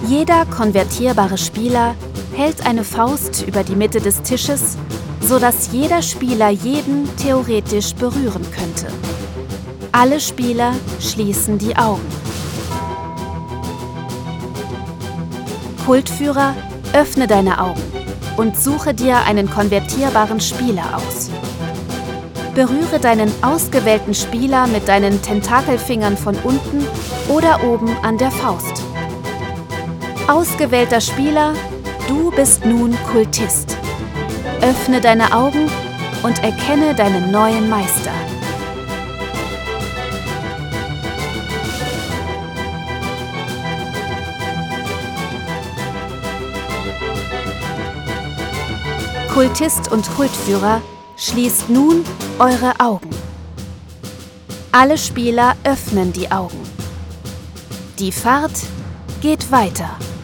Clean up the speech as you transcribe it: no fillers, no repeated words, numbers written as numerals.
Jeder konvertierbare Spieler hält eine Faust über die Mitte des Tisches, sodass jeder Spieler jeden theoretisch berühren könnte. Alle Spieler schließen die Augen. Kultführer, öffne deine Augen und suche dir einen konvertierbaren Spieler aus. Berühre deinen ausgewählten Spieler mit deinen Tentakelfingern von unten oder oben an der Faust. Ausgewählter Spieler, du bist nun Kultist. Öffne deine Augen und erkenne deinen neuen Meister. Kultist und Kultführer, schließt nun eure Augen. Alle Spieler öffnen die Augen. Die Fahrt geht weiter.